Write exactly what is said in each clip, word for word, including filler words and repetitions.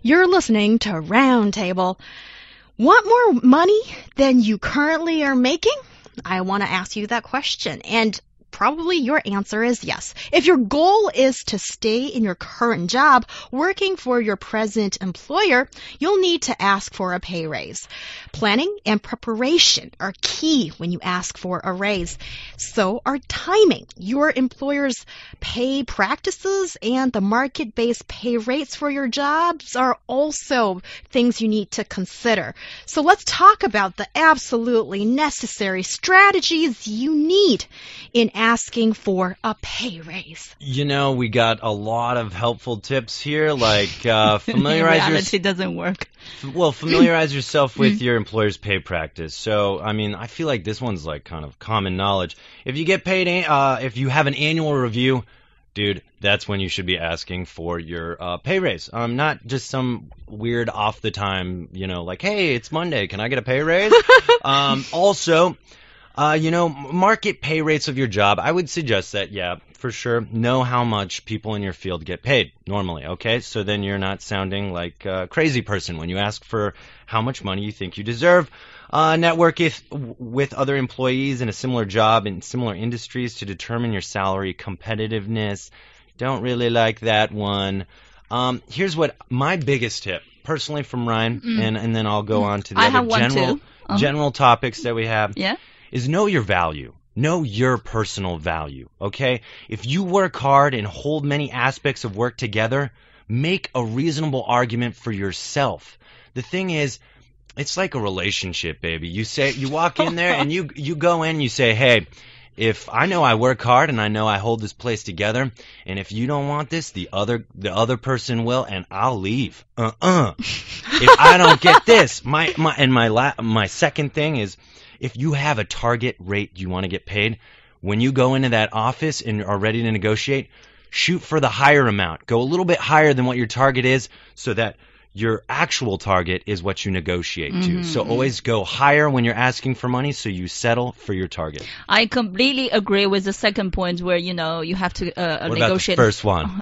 You're listening to Roundtable. Want more money than you currently are making? I want to ask you that question, and probably your answer is yes. If your goal is to stay in your current job, working for your present employer, you'll need to ask for a pay raise. Planning and preparation are key when you ask for a raise. So are timing. Your employer's pay practices and the market-based pay rates for your jobs are also things you need to consider. So let's talk about the absolutely necessary strategies you need in asking for a pay raise. You know, we got a lot of helpful tips here, like uh, familiarize yourself. Reality doesn't work. Well, familiarize yourself with your employer's pay practice. So, I mean, I feel like this one's like kind of common knowledge. If you get paid, uh, if you have an annual review, dude, that's when you should be asking for your uh, pay raise. Um, not just some weird off the time, you know, like, hey, it's Monday, can I get a pay raise? um, also. Uh, you know, market pay rates of your job, I would suggest that, yeah, for sure, know how much people in your field get paid normally, okay? So then you're not sounding like a crazy person when you ask for how much money you think you deserve. Uh, network if, with other employees in a similar job in similar industries to determine your salary competitiveness. Don't really like that one. Um, here's what my biggest tip, personally from Ryan, mm. and, and then I'll go mm. on to the I other have one general, too. Uh-huh. general topics that we have. Yeah. Is know your value. Know your personal value, okay? If you work hard and hold many aspects of work together, make a reasonable argument for yourself. The thing is, it's like a relationship, baby. You say you walk in there and you you go in and you say, "Hey, if I know I work hard and I know I hold this place together, and if you don't want this, the other the other person will, and I'll leave." Uh-uh. If I don't get this, my my and my la- my second thing is, if you have a target rate you want to get paid, when you go into that office and are ready to negotiate, shoot for the higher amount. Go a little bit higher than what your target is so that your actual target is what you negotiate mm-hmm. to. So always go higher when you're asking for money so you settle for your target. I completely agree with the second point where, you know, you have to uh, what negotiate. About the first one?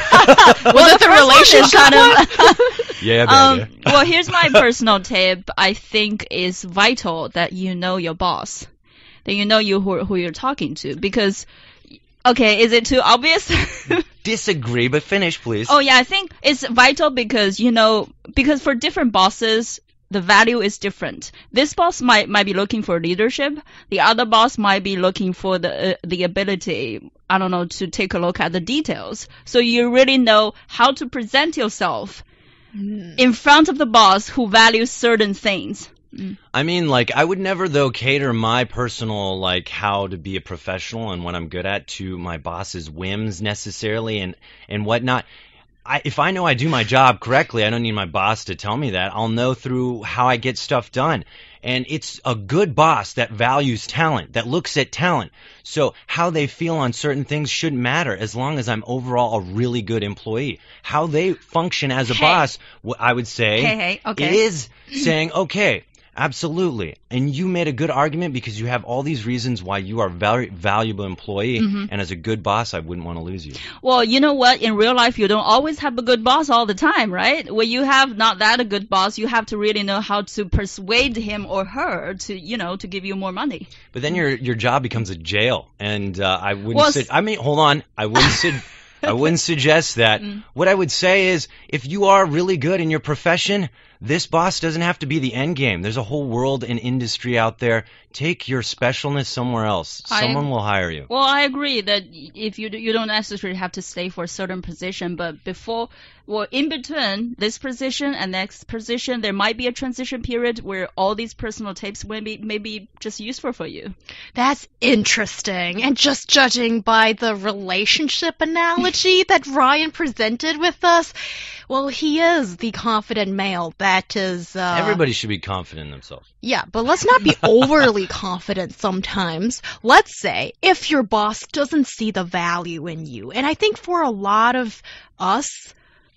Well, the, the relationship kind of. Yeah, baby. Um, well, here's my personal tip. I think it's vital that you know your boss, that you know you who, who you're talking to, because, okay, is it too obvious? Disagree, but finish, please. Oh, yeah, I think it's vital because, you know, because for different bosses, the value is different. This boss might might be looking for leadership. The other boss might be looking for the uh, the ability, I don't know, to take a look at the details. So you really know how to present yourself mm. in front of the boss who values certain things. Mm. I mean, like, I would never, though, cater my personal, like, how to be a professional and what I'm good at to my boss's whims necessarily and, and whatnot. I, if I know I do my job correctly, I don't need my boss to tell me that. I'll know through how I get stuff done. And it's a good boss that values talent, that looks at talent. So how they feel on certain things shouldn't matter as long as I'm overall a really good employee. How they function as a hey. boss, I would say, hey, hey, okay. is saying, okay, absolutely. And you made a good argument because you have all these reasons why you are a very valuable employee. Mm-hmm. And as a good boss, I wouldn't want to lose you. Well, you know what? In real life, you don't always have a good boss all the time, right? When you have not that a good boss, you have to really know how to persuade him or her to, you know, to give you more money. But then your your job becomes a jail. And uh, I wouldn't well, say, I mean, hold on. I wouldn't say. I wouldn't suggest that. Mm. What I would say is, if you are really good in your profession, this boss doesn't have to be the end game. There's a whole world and industry out there. Take your specialness somewhere else. Someone I, will hire you. Well, I agree that if you you don't necessarily have to stay for a certain position, but before, well, in between this position and next position, there might be a transition period where all these personal tips may be, may be just useful for you. That's interesting. And just judging by the relationship analogy that Ryan presented with us, well, he is the confident male that is... Uh, Everybody should be confident in themselves. Yeah, but let's not be overly confident sometimes. Let's say if your boss doesn't see the value in you, and I think for a lot of us,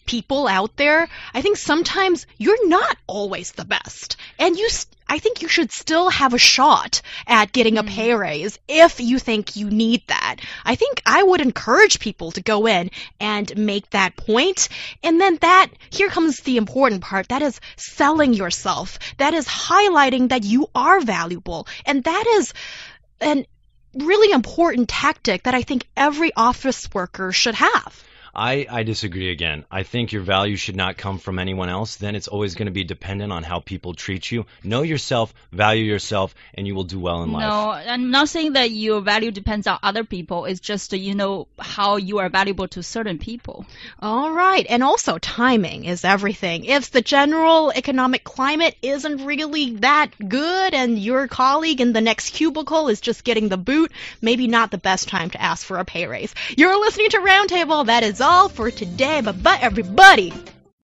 people out there, I think sometimes you're not always the best. And you, I think you should still have a shot at getting a pay raise if you think you need that. I think I would encourage people to go in and make that point. And then that, here comes the important part. That is selling yourself. That is highlighting that you are valuable. And that is an really important tactic that I think every office worker should have. I, I disagree again. I think your value should not come from anyone else. Then it's always going to be dependent on how people treat you. Know yourself, value yourself, and you will do well in life. No, I'm not saying that your value depends on other people. It's just, you know, how you are valuable to certain people. All right. And also, timing is everything. If the general economic climate isn't really that good and your colleague in the next cubicle is just getting the boot, maybe not the best time to ask for a pay raise. You're listening to Roundtable. That is all for today. Bye-bye, everybody.